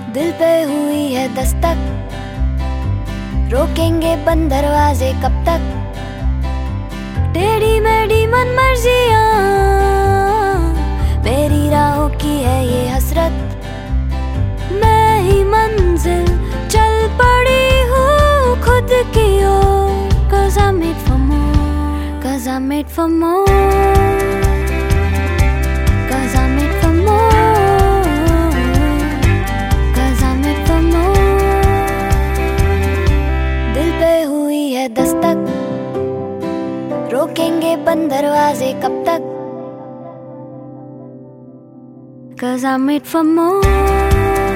दिल पे हुई है दस्तक, रोकेंगे बंद दरवाजे कब तक। टेढ़ी मेढ़ी मन मर्जियां, मेरी राहों की है ये हसरत। मैं ही मंजिल चल पड़ी हूँ खुद की ओर, 'cause I'm made for more, 'cause I'm made for more, 'cause I'm made for more, 'cause I'm made for more। दिल पे हुई है दस्तक, रोकेंगे बंद दरवाजे कब तक। 'Cause I'm made for more।